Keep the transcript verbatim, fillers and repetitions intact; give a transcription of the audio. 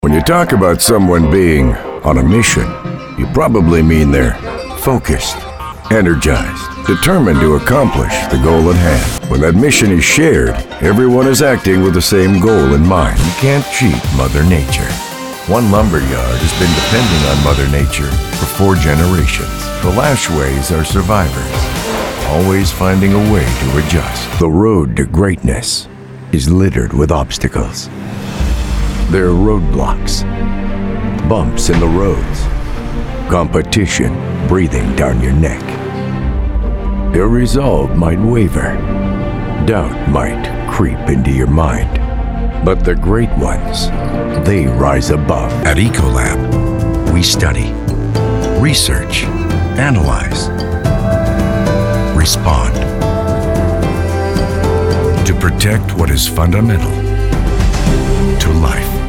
When you talk about someone being on a mission, you probably mean they're focused, energized, determined to accomplish the goal at hand. When that mission is shared, everyone is acting with the same goal in mind. You can't cheat Mother Nature. One lumberyard has been depending on Mother Nature for four generations. The Lashways are survivors, always finding a way to adjust. The road to greatness is littered with obstacles. There are roadblocks, bumps in the roads, competition breathing down your neck. Your resolve might waver, doubt might creep into your mind. But the great ones, they rise above. At Ecolab, we study, research, analyze, respond to protect what is fundamental to life.